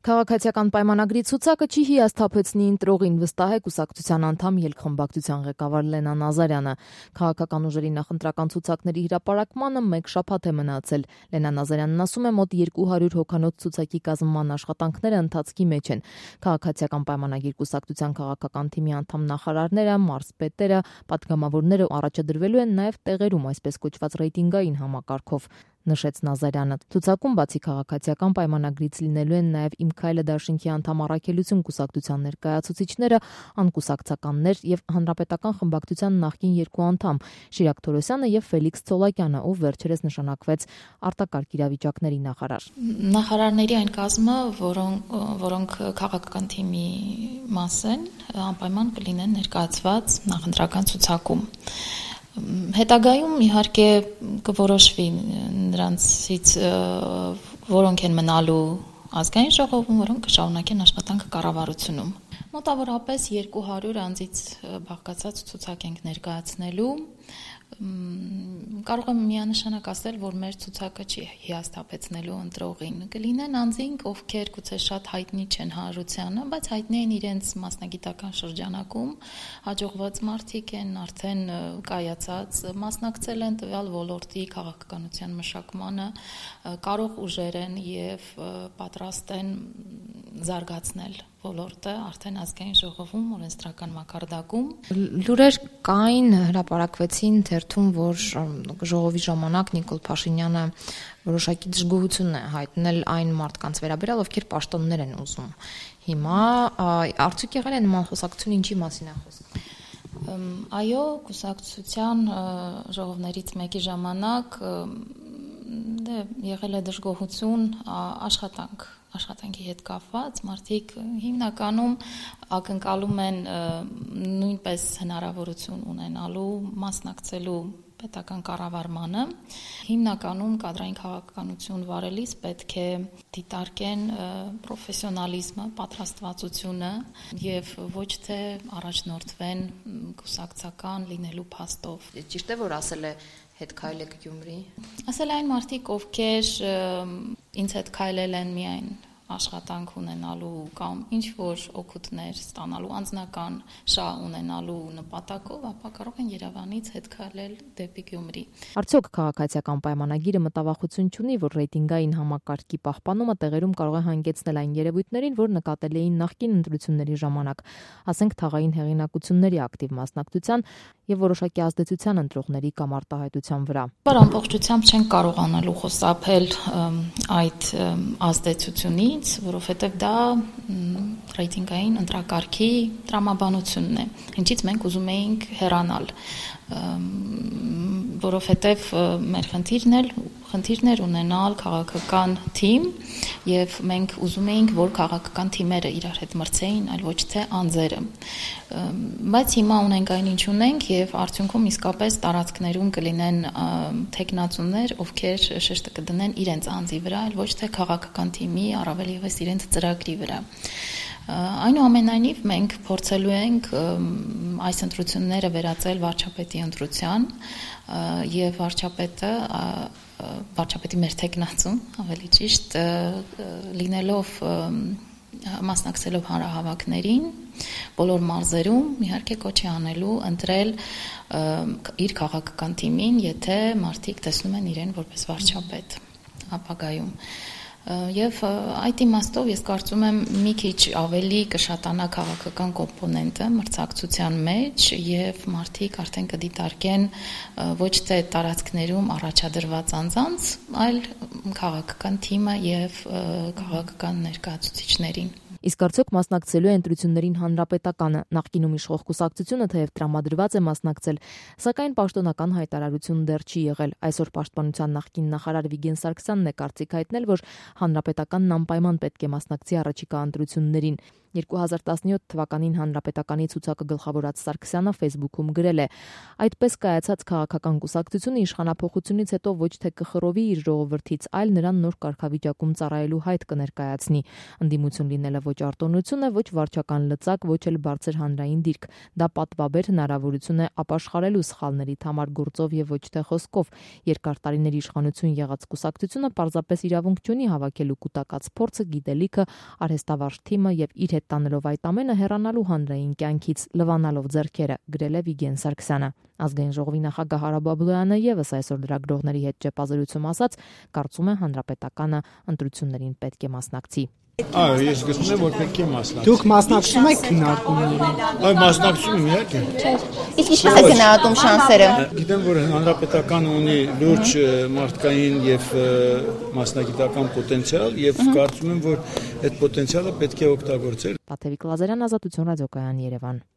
Քաղաքացիական պայմանագրի ցուցակը չի հիասթափեցնի ընտրողին, վստահ է կուսակցության անդամ ելքխմբակցության ղեկավար Լենա Նազարյանը։ Քաղաքական ուժերի նախընտրական ցուցակների հրապարակմանը 1 շաբաթ է մնացել։ Լենա Նազարյանն ասում է, մոտ 200 հոգանոց ցուցակի կազմման աշխատանքները ընթացքի մեջ են։ Քաղաքացիական պայմանագիր կուսակցության քաղաքական թիմի անդամ նախարարները, մարզպետերը, պատգամավորները առաջադրվելու են նաև տեղերում, այսպես կոչված ռեյտինգային համակարգով, նշեց Նազարյանը։ Ցուցակում բացի քաղաքացիական պայմանագրից լինելու են նաև Իմ քայլը դաշինքի անդամ Առաքելություն կուսակցության ներկայացուցիչները, անկուսակցականներ եւ հանրապետական խմբակցության նախկին 2 անդամ՝ Շիրակ Թորոսյանը եւ Ֆելիքս Ցոլակյանը, ով վերջերս նշանակվեց արտակարգ իրավիճակների նախարար։ Նախարարների այն կազմը, որոնք քաղաքական թիմի մաս են, անպայման կլինեն ներկայացված նախընտրական ցուցակում։ Հետագայում իհարկե կորոշվի նրանցից որոնք են մնալու ազգային ժողովում, որոնք կշարունակեն աշխատանքը կառավարությունում։ Մոտավորապես 200 անձից բաղկացած ցուցակ ենք ներկայացնելու։ Կարող եմ միանշանակ ասել, որ մեր ցուցակը չի հիասթափեցնելու ընտրողին։ Կլինեն անձինք, ովքեր գուցե շատ հայտնի չեն հանրությանը, բայց հայտնի են իրենց մասնագիտական շրջանակում, հաջողված մարդիկ են, արդեն կայացած, մասնակցել են տվյալ ոլորտի քաղաքականության մշակմանը, կարող ուժեր են եւ պատրաստ են զարգացնել ոլորտը արդեն ազգային ժողովում, օրենսդրական մակարդակում։ Լուրեր կային, հրապարակվեցին թերթում, որ ժողովի ժամանակ Նիկոլ Փաշինյանը որոշակի դժգոհություն է հայտնել այն մարդկանց վերաբերյալ, ովքեր պաշտոններ են ուզում։ Հիմա արդյոք եղել է նման խոսակցություն, ինչի մասին է խոսքը։ Այո, կուսակցության ժողովներից մեկի ժամանակ եղել է դժգոհություն աշխատանքի հետ կապված, մարդիկ հիմնականում ակնկալում են նույնպես հնարավորություն ունենալու մասնակցելու պետական կառավարմանը, հիմնականում կադրային քաղաքականություն վարելիս պետք է դիտարկեն պրոֆեսիոնալիզմը, պատրաստվածությունը եւ ոչ թե առաջնորդվեն կուսակցական լինելու փաստով։ Ճիշտ է, որ ասել է հետ քայլեք Գյումրի։ Ասել այն մարդիկ, ովքեր ինձ հետ քայլել են միայն աշխատանք ունենալու կամ ինչ-որ օգուտներ ստանալու, անձնական շահ ունենալու նպատակով, ապա կարող են Երևանից հետ քայլել դեպի Գյումրի։ Արդյոք քաղաքացիական պայմանագիրը մտավախություն չունի, որ ռեյտինգային համակարգի պահպանումը տեղերում կարող է հանգեցնել այն երևույթներին, որ նկատելի էին նախկին ընտրությունների ժամանակ, ասենք թաղային հեղինակությունների ակտիվ մասնակցության եւ որոշակի ազդեցության ընտրողների կամ արտահայտության վրա։ Բայց ամբողջությամբ չեն կարողանալու խուսափել այդ ազդեցությունից, որովհետև դա ռեյտինգային ընտրակարգի տրամաբանությունն է, ինչից մենք ուզում էինք հեռանալ, որովհետև մեր խնդիրն էր ունենալ քաղաքական թիմ եւ մենք ուզում էինք, որ քաղաքական թիմերը իրար հետ մրցեին, այլ ոչ թե անձերը։ Բայց հիմա ունենք այն ինչ ունենք եւ արդյունքում իսկապես տարածքներում կլինեն տեխնացուներ, ովքեր շեշտը կդնեն իրենց անձի վրա, այլ ոչ թե քաղաքական թիմի, առավել եւս իրենց ծրագրի վրա։ Այնուամենայնիվ մենք փորձելու ենք այս ընտրությունները վերածել վարչապետի ընտրության եւ վարչապետի մեր տեխնացուն, ավելի ճիշտ, լինելով մասնակցելով հանրահավաքներին, բոլոր մարզերում իհարկե կոչ է անելու ընտրել իր քաղաքական թիմին, եթե մարդիկ տեսնում են իրեն որպես վարչապետ ապագայում։ Եվ այդ իմաստով ես կարծում եմ մի քիչ ավելի կշատանա քաղաքական կոմպոնենտը մրցակցության մեջ եւ մարդիկ արդեն կդիտարկեն ոչ թե տարածքներում առաջադրված անձանց, այլ քաղաքական թիմը եւ քաղաքական ներկայացուցիչներին։ Իսկ արդյոք մասնակցելու է ընտրություններին հանրապետականը, նախկինում իշխող կուսակցությունը թեև տրամադրված է մասնակցել, սակայն պաշտոնական հայտարարություն դեռ չի եղել։ Այսօր Պաշտպանության նախկին նախարար Վիգեն Սարգսյանն է կարծիք հայտնել, որ հանրապետականն անպայման պետք է մասնակցի առաջիկա ընտրություններին։ 2017 թվականին Հանրապետականի ցուցակը գլխավորած Սարգսյանը Facebook-ում գրել է. «Այդպես կայացած քաղաքական կուսակցությունը իշխանափոխությունից հետո ոչ թե կխռովի իր ժողովրդից, այլ նրան նոր կարգավիճակում ծառայելու հայտ կներկայացնի։ Ընդդիմություն լինելը ոչ արտոնություն է, ոչ վարչական լծակ, ոչ էլ բարձր հանրային դիրք։ Դա պատվաբեր հնարավորություն է ապաշխարելու սխալներից համար գործով եւ ոչ թե խոսքով։ Երկար տարիների իշխանություն եղած կուսակցությունը պարզապես իրավունք չունի հավաքելու կուտակած փորձը, գիտելիքը, արհեստավարժ թիմը եւ իր հետ տանելով այդ ամենը հեռանալու հանրային կյանքից, լվանալով ձեռքերը», գրել է Վիգեն Սարգսյանը։ Ազգային ժողովի նախագահ Արա Բաբլոյանը եւս այսօր լրագրողների հետ ճեպազրույցում ասաց, կարծում է Հանրապետականը ընտրություններին պետք է մասնակցի։ Ես գտնում եմ, որ պետք է մասնակցել։ Դուք մասնակցում եք քննարկումներին։ Մասնակցում եմ, իհարկե։ Իսկ ինչպես է գնահատում շանսերը։ Գիտեմ, որ Հանրապետականը ունի լուրջ մարդկային եւ մասնագիտական պոտենցիալ եւ կարծում եմ, որ այդ պոտենցիալը պետք է օգտագործել։ Տաթևիկ Լազարյան, Ազատություն ռադիոկայան, Երևան։